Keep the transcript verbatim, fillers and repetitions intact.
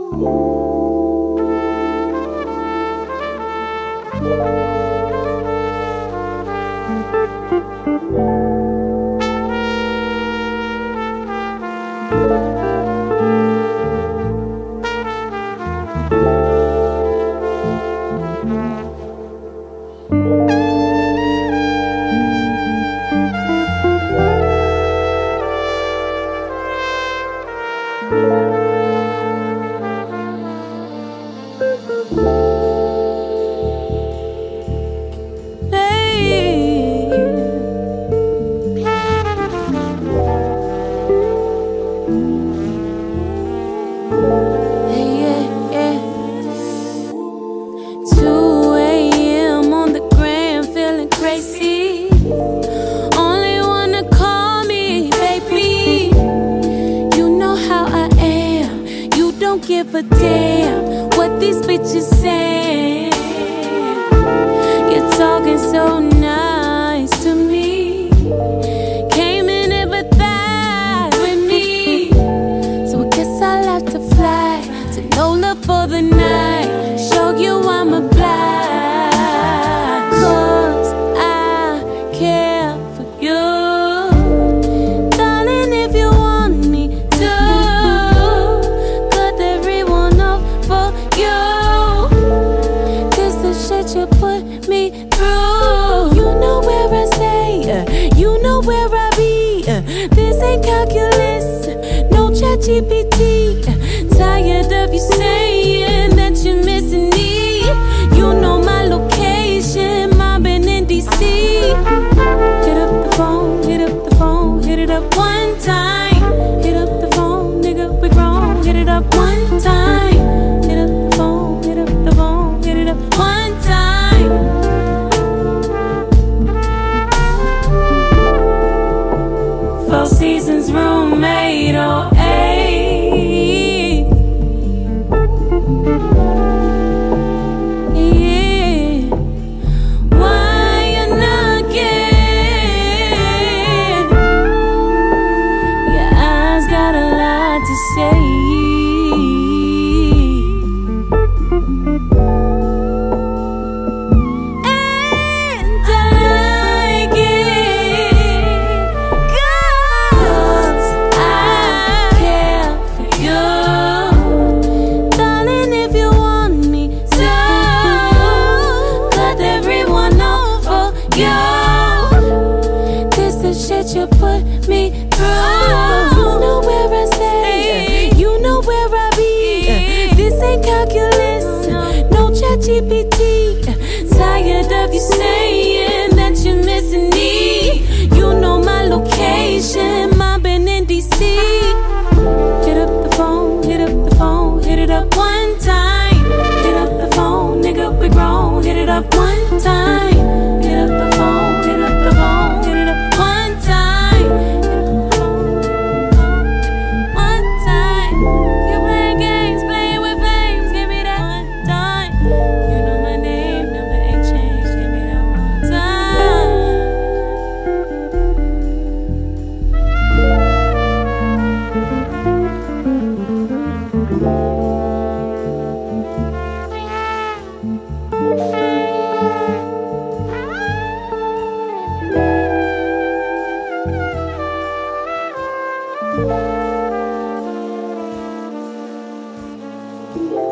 Give a damn what these bitches say. You're talking so nice to me. Came and never thought with me. So I guess I'll have to fly to Lola for the night. Show you I'm a blind. Cause I care for you. Darling, if you want me to, you put me through. You know where I stay, uh, you know where I be. uh, This ain't calculus, no chat G P T. uh, Tired of you saying that you're missing me. You know my location, mine been in D C. Hit up the phone, hit up the phone, hit it up one time. Hit up the phone, nigga, we grown. Hit it up one time. Hit up the phone, hit up the phone, hit it up one time. Four Seasons roommate, oh ayy. Yeah. Why you not get? Your eyes got a lot to say. You put me through. You know where I stay, you know where I be. This ain't calculus, no chat G P T. Tired of you saying that you're missing me. You know my location, mine been in D C. Hit up the phone, hit up the phone, hit it up one time. Hit up the phone, nigga, we grown. Hit it up one time. Hit up the phone, hit up the phone, hit it up one time. Yeah.